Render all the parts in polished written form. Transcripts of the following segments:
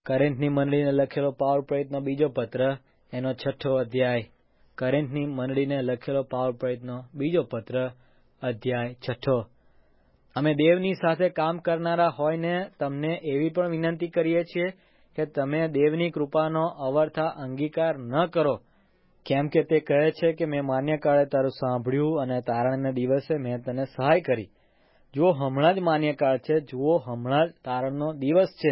કોરિન્થની મંડળીને લખેલો પાવલ પ્રેરિતનો બીજો પત્ર, એનો 6 અધ્યાય. કોરિન્થની મંડળીને લખેલો પાવલ પ્રેરિતનો બીજો પત્ર, અધ્યાય 6. અમે દેવની સાથે કામ કરનારા હોઈને તમને એવી પણ વિનંતી કરીએ છીએ કે તમે દેવની કૃપાનો અવર્થા અંગીકાર ન કરો, કેમ કે તે કહે છે કે મેં માન્ય કાળે તારું સાંભળ્યું અને તારણના દિવસે મેં તને સહાય કરી. જુઓ, હમણાં જ માન્ય કાળ છે, જુઓ, હમણાં જ તારણનો દિવસ છે.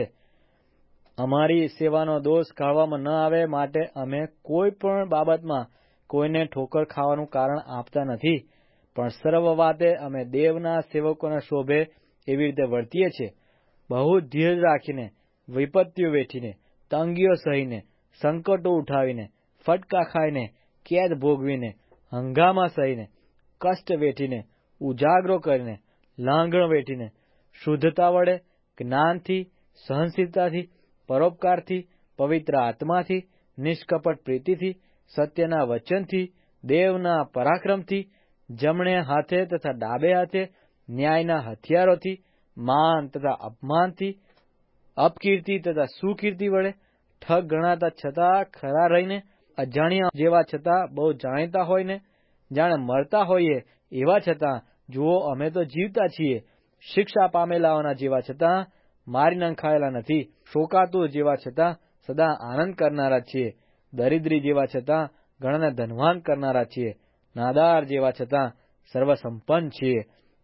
અમારી સેવાનો દોષ કાઢવામાં ન આવે માટે અમે કોઈ પણ બાબતમાં કોઈને ઠોકર ખાવાનું કારણ આપતા નથી, પણ સર્વ વાતે અમે દેવના સેવકોને શોભે એવી રીતે વર્તીએ છીએ. બહુ ધીરજ રાખીને, વિપત્તિઓ વેઠીને, તંગીઓ સહીને, સંકટો ઉઠાવીને, ફટકા ખાઈને, કેદ ભોગવીને, હંગામા સહીને, કષ્ટ વેઠીને, ઉજાગરો કરીને, લાંઘણ વેઠીને, શુદ્ધતા વડે, જ્ઞાનથી, સહનશીલતાથી, પરોપકારથી, પવિત્ર આત્માથી, નિષ્કપટ પ્રીતિથી, સત્યના વચનથી, દેવના પરાક્રમથી, જમણે હાથે તથા ડાબે હાથે, ન્યાયના હથિયારોથી, માન તથા અપમાનથી, અપકીર્તિ તથા સુકીર્તિ વડે, ઠગ ગણાતા છતાં ખરા રહીને, અજાણ્યા જેવા છતાં બહુ જાણીતા હોઈને, જાણે મરતા હોઈએ એવા છતાં જુઓ અમે તો જીવતા છીએ, શિક્ષા પામેલાઓના જેવા છતાં મારી નંખાયેલા નથી, શોકાતુર જેવા છતાં સદા આનંદ કરનારા છીએ, દરિદ્રી જેવા છતાં ઘણાને ધનવાન કરનારા છીએ, નાદાર જેવા છતાં સર્વસંપન્ન છીએ.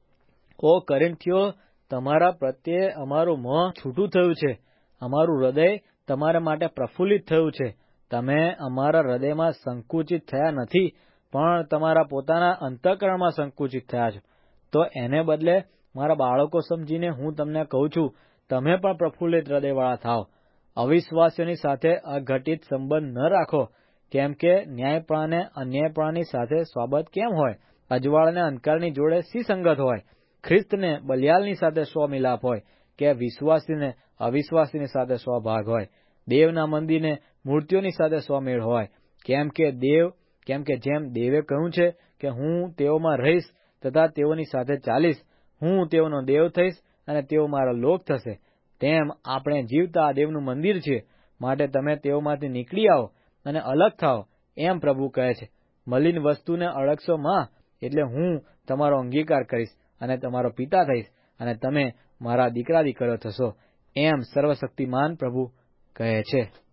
ઓ કોરિન્થીઓ, તમારા પ્રત્યે અમારું મોં છૂટું થયું છે, અમારું હૃદય તમારા માટે પ્રફુલ્લિત થયું છે. તમે અમારા હૃદયમાં સંકુચિત થયા નથી, પણ તમારા પોતાના અંતઃકરણમાં સંકુચિત થયા છો. તો એને બદલે મારા બાળકો સમજીને હું તમને કહું છું, તમે પણ પ્રફુલ્લિત હૃદયવાળા થાઓ. અવિશ્વાસીઓની સાથે અઘટિત સંબંધ ન રાખો, કેમ કે ન્યાયપણાને અન્યાયપણાની સાથે સ્વાબત કેમ હોય? અજવાળને અંધકારની જોડે શી સંગત હોય? ખ્રિસ્તને બલિયાલની સાથે શો મિલાપ હોય? કે વિશ્વાસીને અવિશ્વાસીની સાથે શો ભાગ હોય? દેવના મંદિરને મૂર્તિઓની સાથે શો મેળ હોય? કેમ કે જેમ દેવે કહ્યું છે કે હું તેઓમાં રહીશ તથા તેઓની સાથે ચાલીશ, હું તેઓનો દેવ થઈશ અને તેઓ મારો લોક થશે, તેમ આપણે જીવતા આ દેવનું મંદિર છીએ. માટે તમે તેઓમાંથી નીકળી આવો અને અલગ થાઓ, એમ પ્રભુ કહે છે. મલિન વસ્તુને અળગશો માં, એટલે હું તમારો અંગીકાર કરીશ અને તમારો પિતા થઈશ, અને તમે મારા દીકરા દીકરીઓ થશો, એમ સર્વશક્તિમાન પ્રભુ કહે છે.